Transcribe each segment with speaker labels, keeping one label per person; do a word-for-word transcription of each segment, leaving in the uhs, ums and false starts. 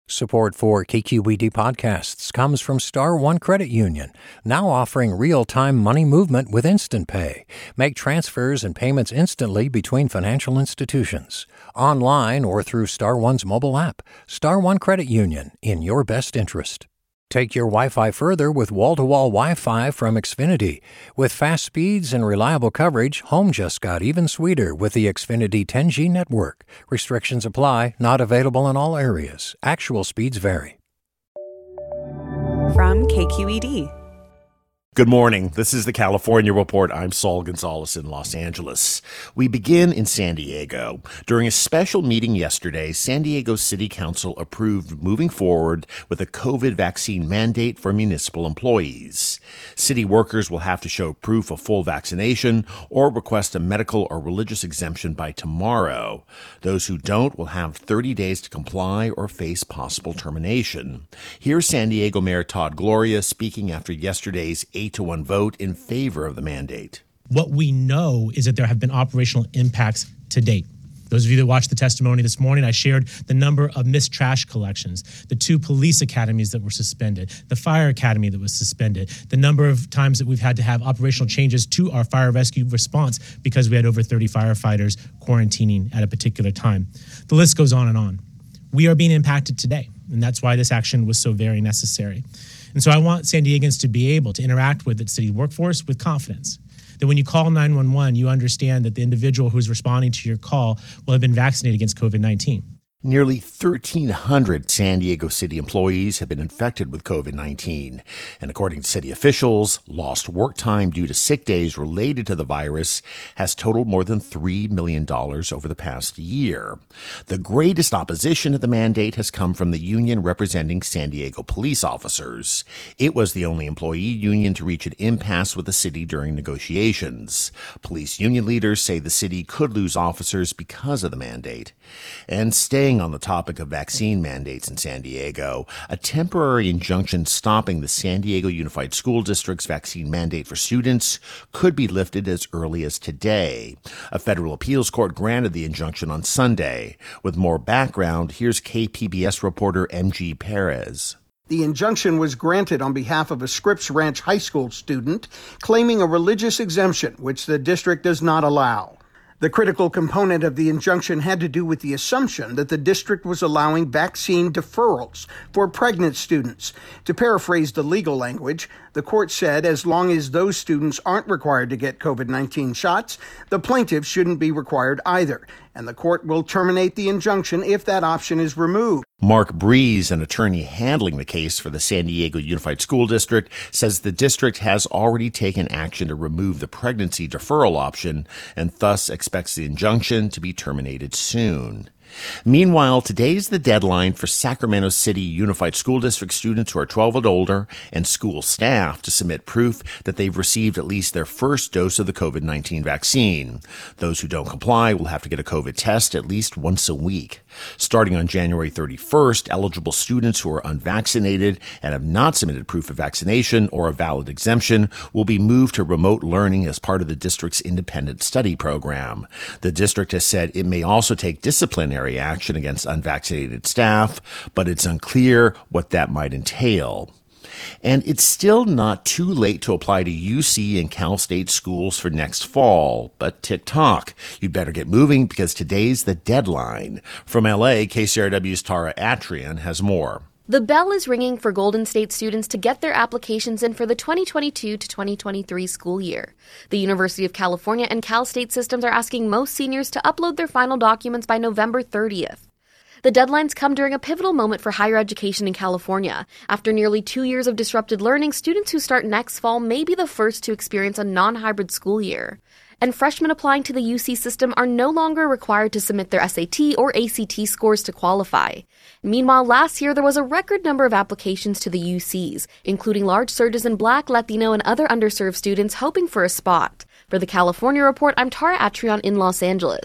Speaker 1: Support for K Q E D podcasts comes from Star One Credit Union, now offering real-time money movement with Instant Pay. Make transfers and payments instantly between financial institutions, online or through Star One's mobile app. Star One Credit Union, in your best interest. Take your Wi-Fi further with wall-to-wall Wi-Fi from Xfinity. With fast speeds and reliable coverage, home just got even sweeter with the Xfinity ten G network. Restrictions apply, not available in all areas. Actual speeds vary.
Speaker 2: From K Q E D.
Speaker 3: Good morning. This is the California Report. I'm Saul Gonzalez in Los Angeles. We begin in San Diego. During a special meeting yesterday, San Diego City Council approved moving forward with a COVID vaccine mandate for municipal employees. City workers will have to show proof of full vaccination or request a medical or religious exemption by tomorrow. Those who don't will have thirty days to comply or face possible termination. Here's San Diego Mayor Todd Gloria speaking after yesterday's eight to one vote in favor of the mandate.
Speaker 4: What we know is that there have been operational impacts to date. Those of you that watched the testimony this morning, I shared the number of missed trash collections, the two police academies that were suspended, the fire academy that was suspended, the number of times that we've had to have operational changes to our fire rescue response because we had over thirty firefighters quarantining at a particular time. The list goes on and on. We are being impacted today, and that's why this action was so very necessary. And so I want San Diegans to be able to interact with the city workforce with confidence. That when you call nine one one, you understand that the individual who's responding to your call will have been vaccinated against COVID nineteen.
Speaker 3: Nearly thirteen hundred San Diego City employees have been infected with COVID nineteen. And according to city officials, lost work time due to sick days related to the virus has totaled more than three million dollars over the past year. The greatest opposition to the mandate has come from the union representing San Diego police officers. It was the only employee union to reach an impasse with the city during negotiations. Police union leaders say the city could lose officers because of the mandate. And staying on the topic of vaccine mandates in San Diego, a temporary injunction stopping the San Diego Unified School District's vaccine mandate for students could be lifted as early as today. A federal appeals court granted the injunction on Sunday. With more background, here's K P B S reporter M G Perez.
Speaker 5: The injunction was granted on behalf of a Scripps Ranch High School student claiming a religious exemption, which the district does not allow. The critical component of the injunction had to do with the assumption that the district was allowing vaccine deferrals for pregnant students. To paraphrase the legal language, the court said as long as those students aren't required to get COVID nineteen shots, the plaintiffs shouldn't be required either, and the court will terminate the injunction if that option is removed.
Speaker 3: Mark Breeze, an attorney handling the case for the San Diego Unified School District, says the district has already taken action to remove the pregnancy deferral option and thus expects the injunction to be terminated soon. Meanwhile, today's the deadline for Sacramento City Unified School District students who are twelve and older and school staff to submit proof that they've received at least their first dose of the COVID nineteen vaccine. Those who don't comply will have to get a COVID test at least once a week. Starting on January thirty-first, eligible students who are unvaccinated and have not submitted proof of vaccination or a valid exemption will be moved to remote learning as part of the district's independent study program. The district has said it may also take disciplinary action against unvaccinated staff, but it's unclear what that might entail. And it's still not too late to apply to U C and Cal State schools for next fall, but tick-tock. You'd better get moving because today's the deadline. From L A, K C R W's Tara Atrian has more.
Speaker 6: The bell is ringing for Golden State students to get their applications in for the twenty twenty-two to twenty twenty-three school year. The University of California and Cal State systems are asking most seniors to upload their final documents by November thirtieth. The deadlines come during a pivotal moment for higher education in California. After nearly two years of disrupted learning, students who start next fall may be the first to experience a non-hybrid school year. And freshmen applying to the U C system are no longer required to submit their S A T or A C T scores to qualify. Meanwhile, last year there was a record number of applications to the U Cs, including large surges in Black, Latino, and other underserved students hoping for a spot. For the California Report, I'm Tara Atrion in Los Angeles.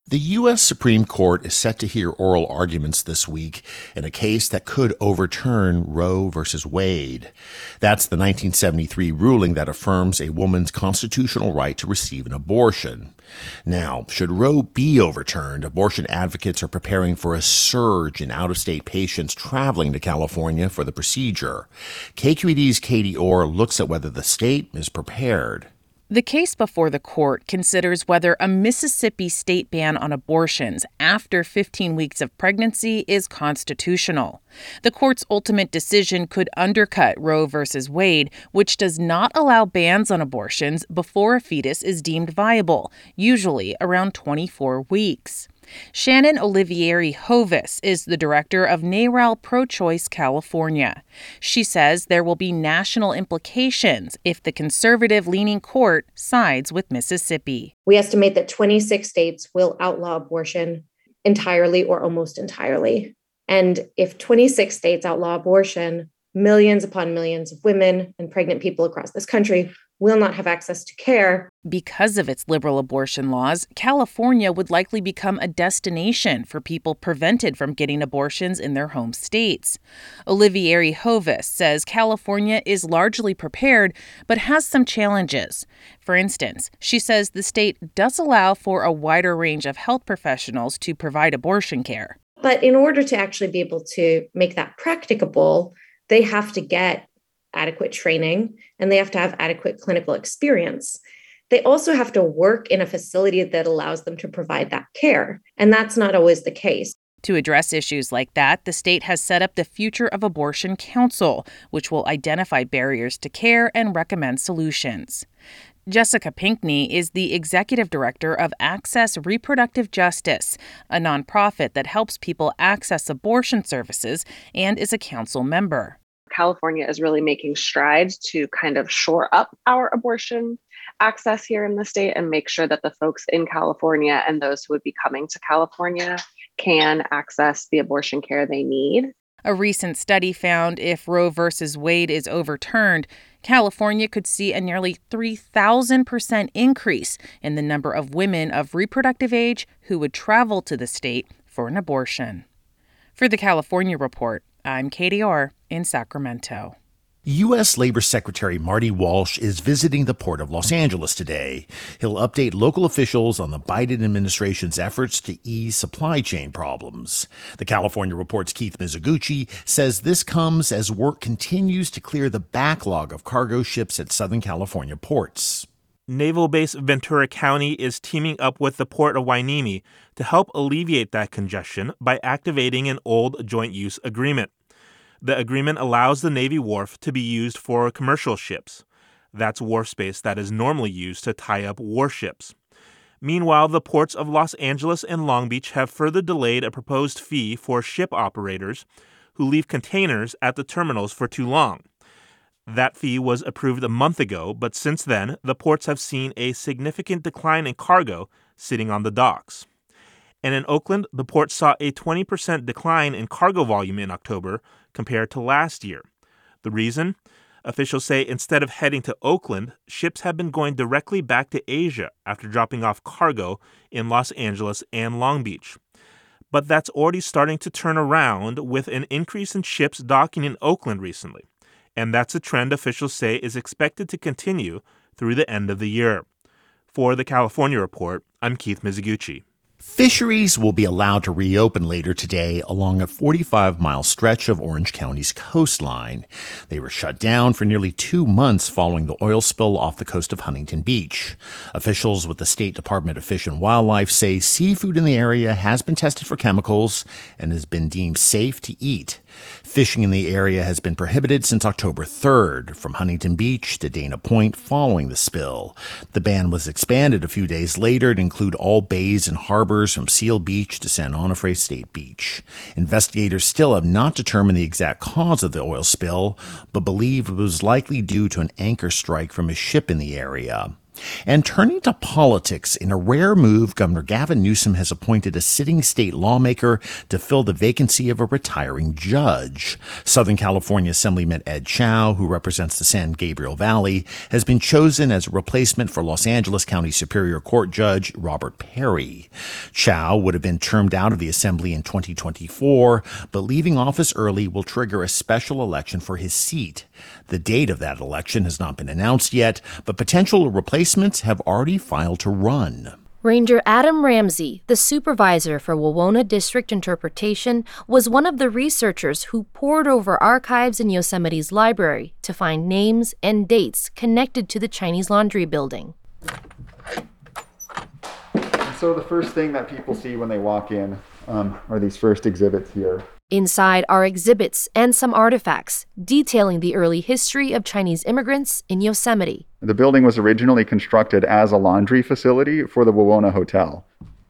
Speaker 3: The U S Supreme Court is set to hear oral arguments this week in a case that could overturn Roe versus Wade. That's the nineteen seventy-three ruling that affirms a woman's constitutional right to receive an abortion. Now, should Roe be overturned, abortion advocates are preparing for a surge in out-of-state patients traveling to California for the procedure. K Q E D's Katie Orr looks at whether the state is prepared.
Speaker 2: The case before the court considers whether a Mississippi state ban on abortions after fifteen weeks of pregnancy is constitutional. The court's ultimate decision could undercut Roe versus Wade, which does not allow bans on abortions before a fetus is deemed viable, usually around twenty-four weeks. Shannon Olivieri Hovis is the director of NARAL Pro-Choice California. She says there will be national implications if the conservative-leaning court sides with Mississippi.
Speaker 7: We estimate that twenty-six states will outlaw abortion entirely or almost entirely. And if twenty-six states outlaw abortion, millions upon millions of women and pregnant people across this country will not have access to care.
Speaker 2: Because of its liberal abortion laws, California would likely become a destination for people prevented from getting abortions in their home states. Olivieri Hovis says California is largely prepared, but has some challenges. For instance, she says the state does allow for a wider range of health professionals to provide abortion care.
Speaker 7: But in order to actually be able to make that practicable, they have to get adequate training and they have to have adequate clinical experience. They also have to work in a facility that allows them to provide that care. And that's not always the case.
Speaker 2: To address issues like that, the state has set up the Future of Abortion Council, which will identify barriers to care and recommend solutions. Jessica Pinkney is the executive director of Access Reproductive Justice, a nonprofit that helps people access abortion services and is a council member.
Speaker 8: California is really making strides to kind of shore up our abortion access here in the state and make sure that the folks in California and those who would be coming to California can access the abortion care they need.
Speaker 2: A recent study found if Roe versus Wade is overturned, California could see a nearly three thousand percent increase in the number of women of reproductive age who would travel to the state for an abortion. For the California Report, I'm Katie Orr in Sacramento.
Speaker 3: U S. Labor Secretary Marty Walsh is visiting the Port of Los Angeles today. He'll update local officials on the Biden administration's efforts to ease supply chain problems. The California Report's Keith Mizuguchi says this comes as work continues to clear the backlog of cargo ships at Southern California ports.
Speaker 9: Naval Base Ventura County is teaming up with the Port of Hueneme to help alleviate that congestion by activating an old joint use agreement. The agreement allows the Navy wharf to be used for commercial ships. That's wharf space that is normally used to tie up warships. Meanwhile, the ports of Los Angeles and Long Beach have further delayed a proposed fee for ship operators who leave containers at the terminals for too long. That fee was approved a month ago, but since then, the ports have seen a significant decline in cargo sitting on the docks. And in Oakland, the port saw a twenty percent decline in cargo volume in October compared to last year. The reason? Officials say instead of heading to Oakland, ships have been going directly back to Asia after dropping off cargo in Los Angeles and Long Beach. But that's already starting to turn around with an increase in ships docking in Oakland recently. And that's a trend officials say is expected to continue through the end of the year. For the California Report, I'm Keith Mizuguchi.
Speaker 3: Fisheries will be allowed to reopen later today along a forty-five mile stretch of Orange County's coastline. They were shut down for nearly two months following the oil spill off the coast of Huntington Beach. Officials with the State Department of Fish and Wildlife say seafood in the area has been tested for chemicals and has been deemed safe to eat. Fishing in the area has been prohibited since October third, from Huntington Beach to Dana Point following the spill. The ban was expanded a few days later to include all bays and harbors from Seal Beach to San Onofre State Beach. Investigators still have not determined the exact cause of the oil spill, but believe it was likely due to an anchor strike from a ship in the area. And turning to politics, in a rare move, Governor Gavin Newsom has appointed a sitting state lawmaker to fill the vacancy of a retiring judge. Southern California Assemblyman Ed Chow, who represents the San Gabriel Valley, has been chosen as a replacement for Los Angeles County Superior Court Judge Robert Perry. Chow would have been termed out of the Assembly in twenty twenty-four, but leaving office early will trigger a special election for his seat. The date of that election has not been announced yet, but potential replacements have already filed to run.
Speaker 10: Ranger Adam Ramsey, the supervisor for Wawona District Interpretation, was one of the researchers who pored over archives in Yosemite's library to find names and dates connected to the Chinese Laundry building.
Speaker 11: So the first thing that people see when they walk in um, are these first exhibits here.
Speaker 10: Inside are exhibits and some artifacts detailing the early history of Chinese immigrants in Yosemite.
Speaker 11: The building was originally constructed as a laundry facility for the Wawona Hotel.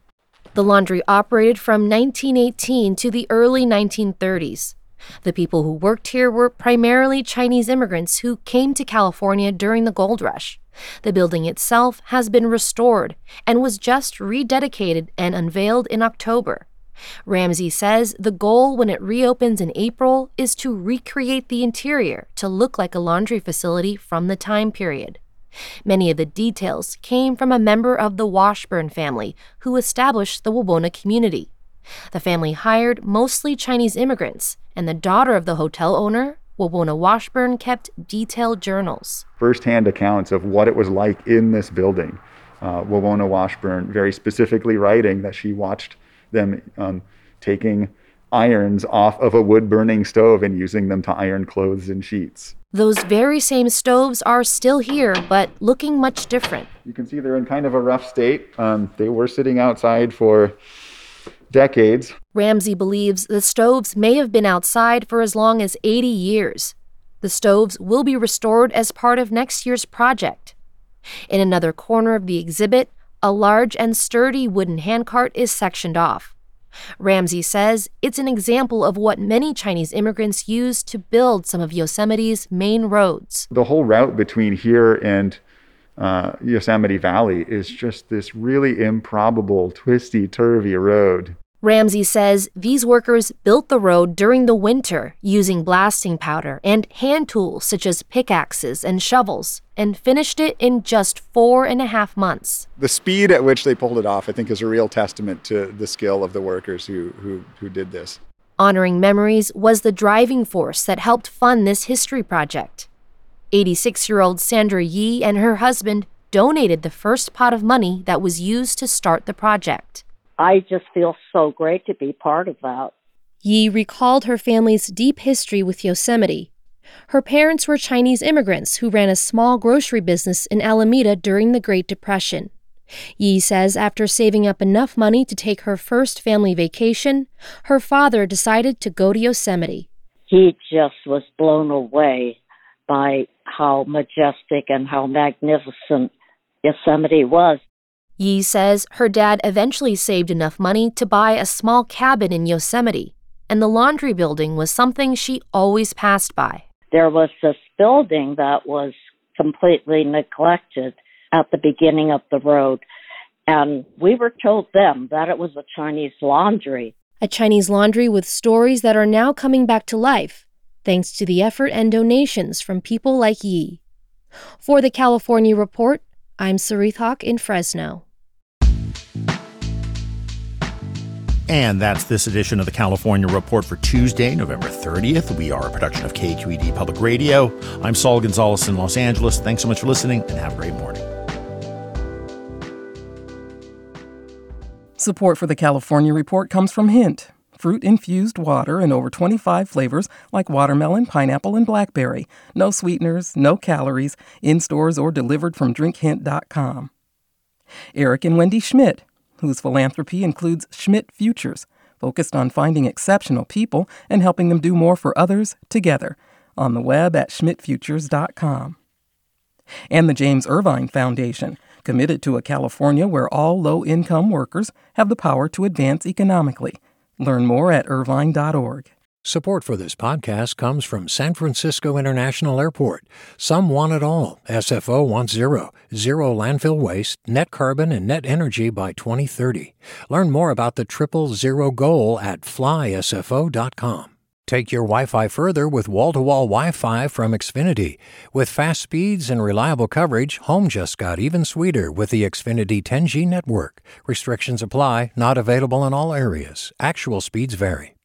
Speaker 10: The laundry operated from nineteen eighteen to the early nineteen thirties. The people who worked here were primarily Chinese immigrants who came to California during the gold rush. The building itself has been restored and was just rededicated and unveiled in October. Ramsey says the goal when it reopens in April is to recreate the interior to look like a laundry facility from the time period. Many of the details came from a member of the Washburn family who established the Wawona community. The family hired mostly Chinese immigrants, and the daughter of the hotel owner, Wawona Washburn, kept detailed journals.
Speaker 11: First-hand accounts of what it was like in this building. Uh, Wawona Washburn very specifically writing that she watched them um, taking irons off of a wood-burning stove and using them to iron clothes and sheets.
Speaker 10: Those very same stoves are still here, but looking much different.
Speaker 11: You can see they're in kind of a rough state. Um, they were sitting outside for decades.
Speaker 10: Ramsey believes the stoves may have been outside for as long as eighty years. The stoves will be restored as part of next year's project. In another corner of the exhibit, a large and sturdy wooden handcart is sectioned off. Ramsey says it's an example of what many Chinese immigrants used to build some of Yosemite's main roads.
Speaker 11: The whole route between here and uh, Yosemite Valley is just this really improbable, twisty-turvy road.
Speaker 10: Ramsey says these workers built the road during the winter using blasting powder and hand tools such as pickaxes and shovels, and finished it in just four and a half months.
Speaker 11: The speed at which they pulled it off, I think, is a real testament to the skill of the workers who, who, who did this.
Speaker 10: Honoring memories was the driving force that helped fund this history project. eighty-six-year-old Sandra Yi and her husband donated the first pot of money that was used to start the project.
Speaker 12: I just feel so great to be part of that.
Speaker 10: Yi recalled her family's deep history with Yosemite. Her parents were Chinese immigrants who ran a small grocery business in Alameda during the Great Depression. Yi says after saving up enough money to take her first family vacation, her father decided to go to Yosemite.
Speaker 12: He just was blown away by how majestic and how magnificent Yosemite was.
Speaker 10: Yi says her dad eventually saved enough money to buy a small cabin in Yosemite, and the laundry building was something she always passed by.
Speaker 12: There was this building that was completely neglected at the beginning of the road, and we were told then that it was a Chinese laundry.
Speaker 10: A Chinese laundry with stories that are now coming back to life, thanks to the effort and donations from people like Yi. For the California Report, I'm Sarith Hawk in Fresno.
Speaker 3: And that's this edition of the California Report for Tuesday, November thirtieth. We are a production of K Q E D Public Radio. I'm Saul Gonzalez in Los Angeles. Thanks so much for listening, and have a great morning.
Speaker 13: Support for the California Report comes from Hint, fruit-infused water in over twenty-five flavors like watermelon, pineapple, and blackberry. No sweeteners, no calories, in stores or delivered from drink hint dot com. Eric and Wendy Schmidt, whose philanthropy includes Schmidt Futures, focused on finding exceptional people and helping them do more for others together, on the web at schmidt futures dot com. And the James Irvine Foundation, committed to a California where all low-income workers have the power to advance economically. Learn more at irvine dot org.
Speaker 1: Support for this podcast comes from San Francisco International Airport. Some want it all. S F O wants zero. Zero landfill waste, net carbon, and net energy by twenty thirty. Learn more about the triple zero goal at fly S F O dot com. Take your Wi-Fi further with wall-to-wall Wi-Fi from Xfinity. With fast speeds and reliable coverage, home just got even sweeter with the Xfinity ten G network. Restrictions apply, not available in all areas. Actual speeds vary.